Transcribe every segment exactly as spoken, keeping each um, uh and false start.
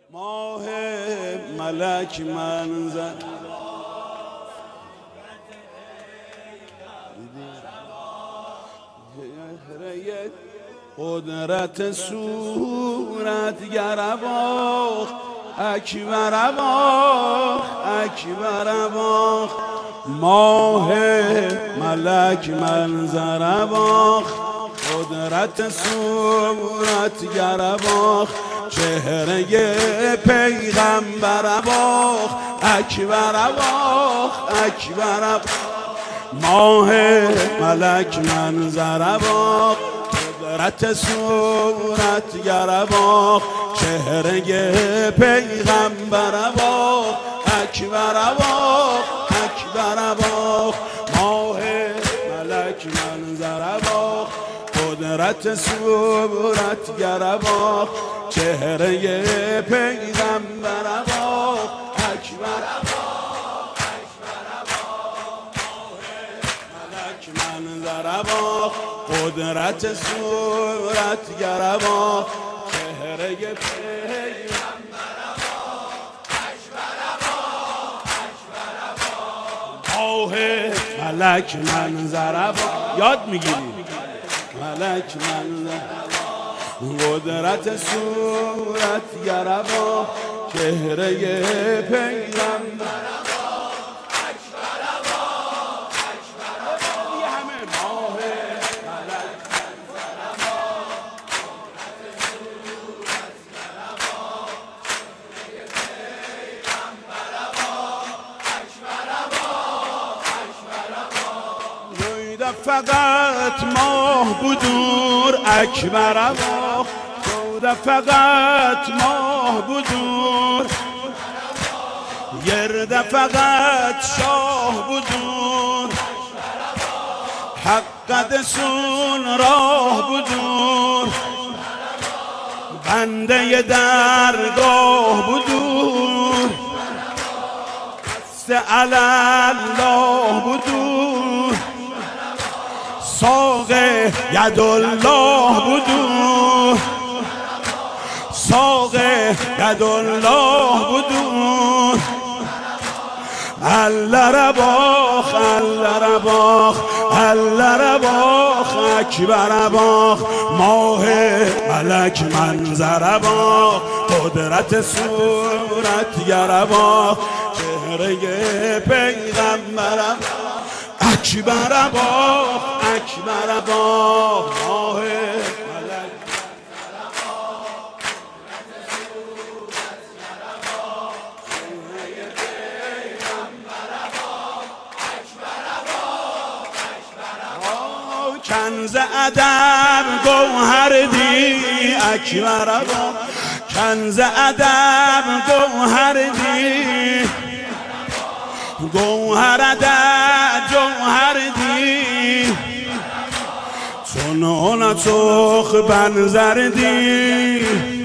ماه ملک منظر قدرت صورت گرباخ اکبر باخ اکبر باخ ماه ملک منظر باخ قدرت صورت گرباخ چهره پیغمبر باخ اکبر باخ اکبر باخ ماه ملک منظر باخ قدرت صورت گرباخ چهره پیغمبر باخ اکبر باخ اکبر باخ ماه ملک منظر باخ قدرت صورت گرباخ چهره پیغمبر باخ اکبر باخ اکبر باخ ملک منظر باخ قدرت صورت گرباخ چهره پیغمبر باخ اکبر باخ اکبر باخ ماه ملک منظر باخ یاد میگیری ملک منظر قدرت صورت گرباخ چهره پیغمبر فقط ماه بودور اکبر باخ سوده فقط ماه بودور گرده فقط شاه بودور حق دسون راه بودور بنده درگاه بودور دست الله بودور ساق یدالله بودور ساق یدالله بودور الله رباخ الله رباخ الله رباخ اکبر باخ ماه ملک منظر باخ قدرت صورت گرباخ چهره پیغمبر اکبر باخ اکبر باخ ماه ملک کنز ادب گوهر دی اکبر باخ کنز ادب گوهر دی گوهر ادب جوهر دی چون چوخ بنظر دی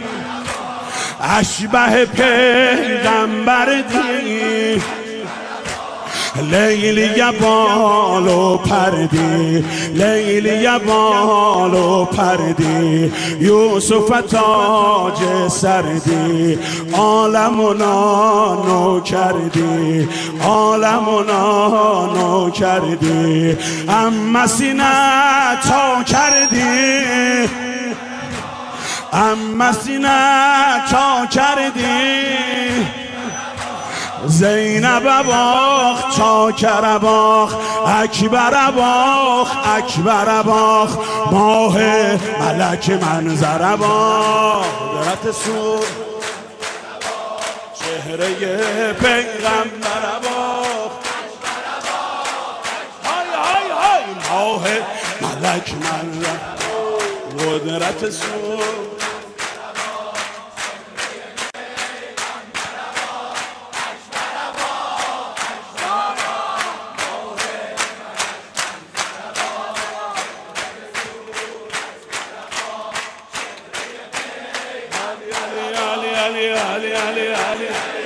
اشبه پیغمبر دی لیلی بال و پردی لیلی بال و پردی یوسف تاج سردی عالمونا نو کردی عالمونا نو کردی اما سینه تا کردی اما سینه تا کردی زینب باخ چاکر باخ اکبر باخ اکبر باخ ماه ملک منظر باخ قدرت سور چهره پیغمبر باخ های های های ماه ملک منظر قدرت سور Ali, Ali, Ali, Ali.